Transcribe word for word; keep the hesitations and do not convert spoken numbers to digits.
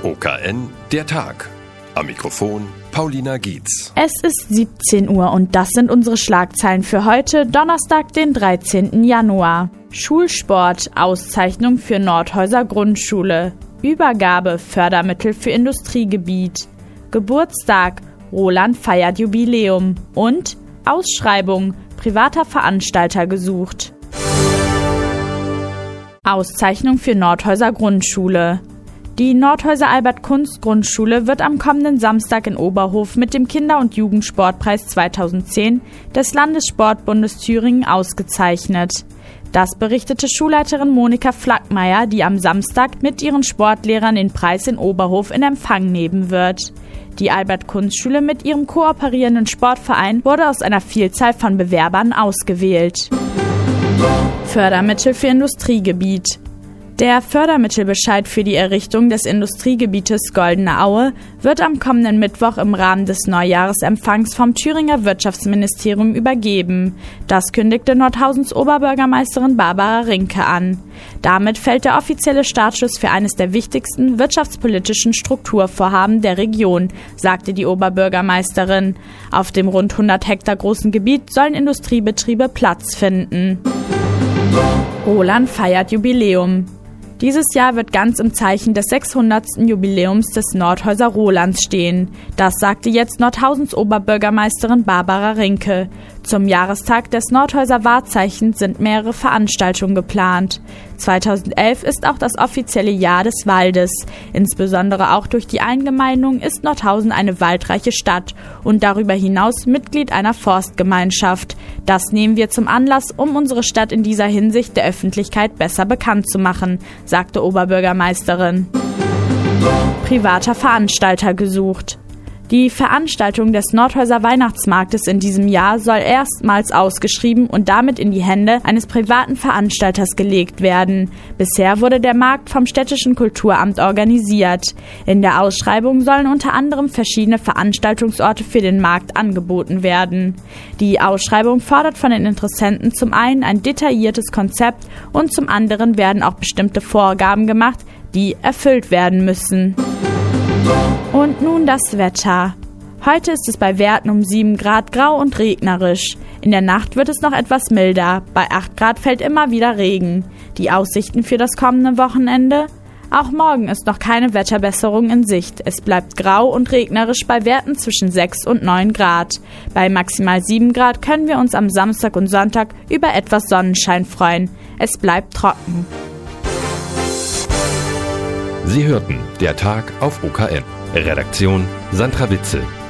O K N, der Tag. Am Mikrofon Paulina Gietz. Es ist siebzehn Uhr und das sind unsere Schlagzeilen für heute, Donnerstag, den dreizehnten Januar. Schulsport, Auszeichnung für Nordhäuser Grundschule. Übergabe, Fördermittel für Industriegebiet. Geburtstag, Roland feiert Jubiläum. Und Ausschreibung, privater Veranstalter gesucht. Auszeichnung für Nordhäuser Grundschule. Die Nordhäuser Albert-Kunst-Grundschule wird am kommenden Samstag in Oberhof mit dem Kinder- und Jugendsportpreis zweitausendzehn des Landessportbundes Thüringen ausgezeichnet. Das berichtete Schulleiterin Monika Flackmeier, die am Samstag mit ihren Sportlehrern den Preis in Oberhof in Empfang nehmen wird. Die Albert-Kunst-Schule mit ihrem kooperierenden Sportverein wurde aus einer Vielzahl von Bewerbern ausgewählt. Fördermittel für Industriegebiet. Der Fördermittelbescheid für die Errichtung des Industriegebietes Goldene Aue wird am kommenden Mittwoch im Rahmen des Neujahresempfangs vom Thüringer Wirtschaftsministerium übergeben. Das kündigte Nordhausens Oberbürgermeisterin Barbara Rinke an. Damit fällt der offizielle Startschuss für eines der wichtigsten wirtschaftspolitischen Strukturvorhaben der Region, sagte die Oberbürgermeisterin. Auf dem rund hundert Hektar großen Gebiet sollen Industriebetriebe Platz finden. Roland feiert Jubiläum. Dieses Jahr wird ganz im Zeichen des sechshundertsten Jubiläums des Nordhäuser Rolands stehen. Das sagte jetzt Nordhausens Oberbürgermeisterin Barbara Rinke. Zum Jahrestag des Nordhäuser Wahrzeichens sind mehrere Veranstaltungen geplant. zweitausendelf ist auch das offizielle Jahr des Waldes. Insbesondere auch durch die Eingemeindung ist Nordhausen eine waldreiche Stadt und darüber hinaus Mitglied einer Forstgemeinschaft. Das nehmen wir zum Anlass, um unsere Stadt in dieser Hinsicht der Öffentlichkeit besser bekannt zu machen, sagte Oberbürgermeisterin. Privater Veranstalter gesucht. Die Veranstaltung des Nordhäuser Weihnachtsmarktes in diesem Jahr soll erstmals ausgeschrieben und damit in die Hände eines privaten Veranstalters gelegt werden. Bisher wurde der Markt vom städtischen Kulturamt organisiert. In der Ausschreibung sollen unter anderem verschiedene Veranstaltungsorte für den Markt angeboten werden. Die Ausschreibung fordert von den Interessenten zum einen ein detailliertes Konzept und zum anderen werden auch bestimmte Vorgaben gemacht, die erfüllt werden müssen. Und nun das Wetter. Heute ist es bei Werten um sieben Grad grau und regnerisch. In der Nacht wird es noch etwas milder. Bei acht Grad fällt immer wieder Regen. Die Aussichten für das kommende Wochenende? Auch morgen ist noch keine Wetterbesserung in Sicht. Es bleibt grau und regnerisch bei Werten zwischen sechs und neun Grad. Bei maximal sieben Grad können wir uns am Samstag und Sonntag über etwas Sonnenschein freuen. Es bleibt trocken. Sie hörten der Tag auf O K N. Redaktion Sandra Witzel.